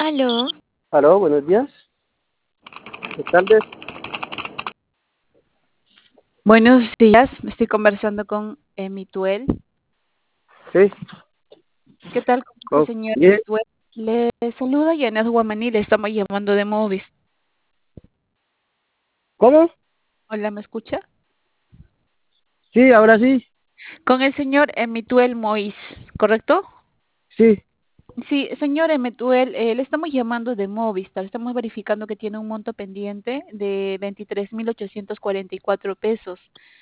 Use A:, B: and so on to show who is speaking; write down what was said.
A: Aló,
B: Aló, buenos días. Buenas tardes.
A: buenos días. Estoy conversando con Emituel.
B: Sí.
A: ¿Qué tal? ¿Cómo está,
B: Oh,
A: señor
B: bien.
A: Emituel? Le saluda Yanet Guamaní, le estamos llamando de Movis.
B: ¿Cómo?
A: Hola, ¿me escucha?
B: Sí, ahora sí.
A: Con el señor Emituel Mois, ¿correcto?
B: Sí.
A: Sí, señor Emituel, le estamos llamando de Movistar. Estamos verificando que tiene un monto pendiente de 23.844 pesos.